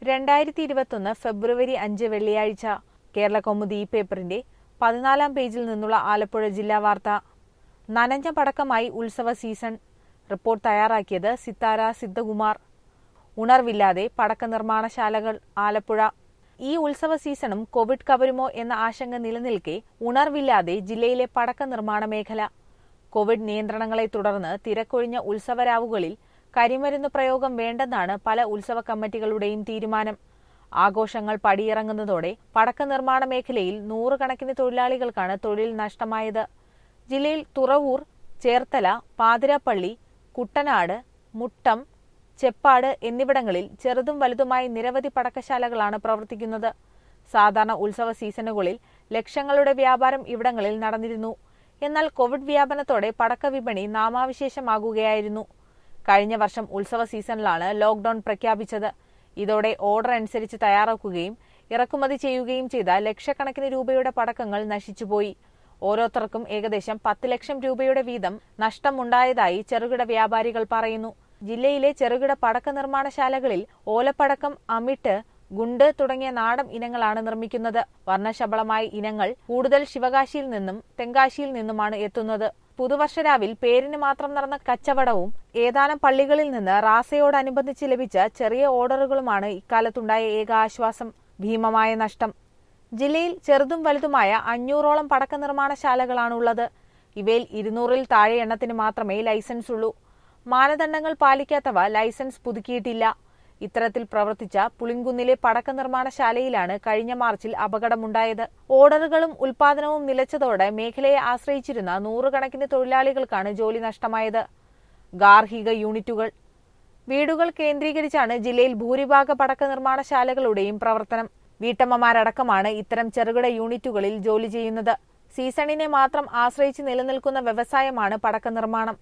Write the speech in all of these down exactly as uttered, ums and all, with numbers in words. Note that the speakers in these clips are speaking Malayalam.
രണ്ടായിരത്തി ഇരുപത്തൊന്ന് ഫെബ്രുവരി അഞ്ച് വെള്ളിയാഴ്ച കേരള കൗമുദി ഈ പേപ്പറിന്റെ പതിനാലാം പേജിൽ നിന്നുള്ള ആലപ്പുഴ ജില്ലാ വാർത്ത. നനഞ്ഞ പടക്കമായി ഉത്സവ സീസൺ. റിപ്പോർട്ട് തയ്യാറാക്കിയത് സിത്താര സിദ്ധകുമാർ. ഉണർവില്ലാതെ പടക്ക നിർമ്മാണശാലകൾ. ആലപ്പുഴ. ഈ ഉത്സവ സീസണും കോവിഡ് കവരുമോ എന്ന ആശങ്ക നിലനിൽക്കെ ഉണർവില്ലാതെ ജില്ലയിലെ പടക്ക നിർമ്മാണ മേഖല. കോവിഡ് നിയന്ത്രണങ്ങളെ തുടർന്ന് തിരക്കൊഴിഞ്ഞ ഉത്സവരാവുകളിൽ കരിമരുന്ന് പ്രയോഗം വേണ്ടെന്നാണ് പല ഉത്സവ കമ്മിറ്റികളുടെയും തീരുമാനം. ആഘോഷങ്ങൾ പടിയിറങ്ങുന്നതോടെ പടക്ക നിർമ്മാണ മേഖലയിൽ നൂറുകണക്കിന് തൊഴിലാളികൾക്കാണ് തൊഴിൽ നഷ്ടമായത്. ജില്ലയിൽ തുറവൂർ, ചേർത്തല, പാതിരാപ്പള്ളി, കുട്ടനാട്, മുട്ടം, ചെപ്പാട് എന്നിവിടങ്ങളിൽ ചെറുതും വലുതുമായി നിരവധി പടക്കശാലകളാണ് പ്രവർത്തിക്കുന്നത്. സാധാരണ ഉത്സവ സീസണുകളിൽ ലക്ഷങ്ങളുടെ വ്യാപാരം ഇവിടങ്ങളിൽ നടന്നിരുന്നു. എന്നാൽ കോവിഡ് വ്യാപനത്തോടെ പടക്ക വിപണി നാമാവിശേഷമാകുകയായിരുന്നു. കഴിഞ്ഞ വർഷം ഉത്സവ സീസണിലാണ് ലോക്ഡൌൺ പ്രഖ്യാപിച്ചത്. ഇതോടെ ഓർഡർ അനുസരിച്ച് തയ്യാറാക്കുകയും ഇറക്കുമതി ചെയ്യുകയും ചെയ്ത ലക്ഷക്കണക്കിന് രൂപയുടെ പടക്കങ്ങൾ നശിച്ചുപോയി. ഓരോരുത്തർക്കും ഏകദേശം പത്ത് ലക്ഷം രൂപയുടെ വീതം നഷ്ടമുണ്ടായതായി ചെറുകിട വ്യാപാരികൾ പറയുന്നു. ജില്ലയിലെ ചെറുകിട പടക്ക നിർമ്മാണശാലകളിൽ ഓലപ്പടക്കം, അമിട്ട്, ഗുണ്ട് തുടങ്ങിയ നാടൻ ഇനങ്ങളാണ് നിർമ്മിക്കുന്നത്. വർണ്ണശബളമായ ഇനങ്ങൾ കൂടുതൽ ശിവകാശിയിൽ നിന്നും തെങ്കാശിയിൽ നിന്നുമാണ് എത്തുന്നത്. പുതുവർഷരാവിൽ പേരിന് മാത്രം നടന്ന കച്ചവടവും ഏതാനും പള്ളികളിൽ നിന്ന് റാസയോടനുബന്ധിച്ച് ലഭിച്ച ചെറിയ ഓർഡറുകളുമാണ് ഇക്കാലത്തുണ്ടായ ഏക ആശ്വാസം. ഭീമമായ നഷ്ടം. ജില്ലയിൽ ചെറുതും വലുതുമായ അഞ്ഞൂറോളം പടക്ക നിർമ്മാണശാലകളാണുള്ളത്. ഇവയിൽ ഇരുന്നൂറിൽ താഴെ എണ്ണത്തിന് മാത്രമേ ലൈസൻസ് ഉള്ളൂ. മാനദണ്ഡങ്ങൾ പാലിക്കാത്തവ ലൈസൻസ് പുതുക്കിയിട്ടില്ല. ഇത്തരത്തിൽ പ്രവർത്തിച്ച പുളിങ്കുന്നിലെ പടക്ക നിർമ്മാണശാലയിലാണ് കഴിഞ്ഞ മാർച്ചിൽ അപകടമുണ്ടായത്. ഓർഡറുകളും ഉൽപാദനവും നിലച്ചതോടെ മേഖലയെ ആശ്രയിച്ചിരുന്ന നൂറുകണക്കിന് തൊഴിലാളികൾക്കാണ് ജോലി നഷ്ടമായത്. ഗാർഹിക യൂണിറ്റുകൾ. വീടുകൾ കേന്ദ്രീകരിച്ചാണ് ജില്ലയിൽ ഭൂരിഭാഗ പടക്ക നിർമ്മാണശാലകളുടെയും പ്രവർത്തനം. വീട്ടമ്മമാരടക്കമാണ് ഇത്തരം ചെറുകിട യൂണിറ്റുകളിൽ ജോലി ചെയ്യുന്നത്. സീസണിനെ മാത്രം ആശ്രയിച്ച് നിലനിൽക്കുന്ന വ്യവസായമാണ് പടക്ക നിർമ്മാണം.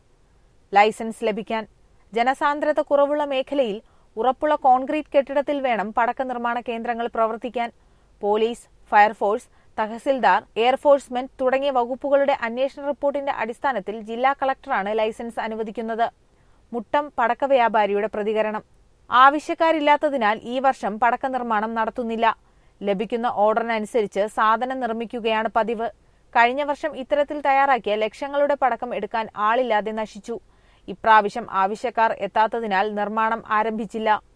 ലൈസൻസ് ലഭിക്കാൻ ജനസാന്ദ്രത കുറവുള്ള മേഖലയിൽ ഉറപ്പുള്ള കോൺക്രീറ്റ് കെട്ടിടത്തിൽ വേണം പടക്ക നിർമ്മാണ കേന്ദ്രങ്ങൾ പ്രവർത്തിക്കാൻ. പോലീസ്, ഫയർഫോഴ്സ്, തഹസിൽദാർ, എയർഫോഴ്സ്മെൻ തുടങ്ങിയ വകുപ്പുകളുടെ അന്വേഷണ റിപ്പോർട്ടിന്റെ അടിസ്ഥാനത്തിൽ ജില്ലാ കളക്ടറാണ് ലൈസൻസ് അനുവദിക്കുന്നത്. മുട്ടം പടക്ക വ്യാപാരിയുടെ പ്രതികരണം. ആവശ്യക്കാരില്ലാത്തതിനാൽ ഈ വർഷം പടക്ക നിർമ്മാണം നടത്തുന്നില്ല. ലഭിക്കുന്ന ഓർഡറിനനുസരിച്ച് സാധനം നിർമ്മിക്കുകയാണ് പതിവ്. കഴിഞ്ഞ വർഷം ഇത്തരത്തിൽ തയ്യാറാക്കിയ ലക്ഷങ്ങളുടെ പടക്കം എടുക്കാൻ ആളില്ലാതെ നശിച്ചു. ഇപ്രാവശ്യം ആവശ്യക്കാർ എത്താത്തതിനാൽ നിർമ്മാണം ആരംഭിച്ചില്ല.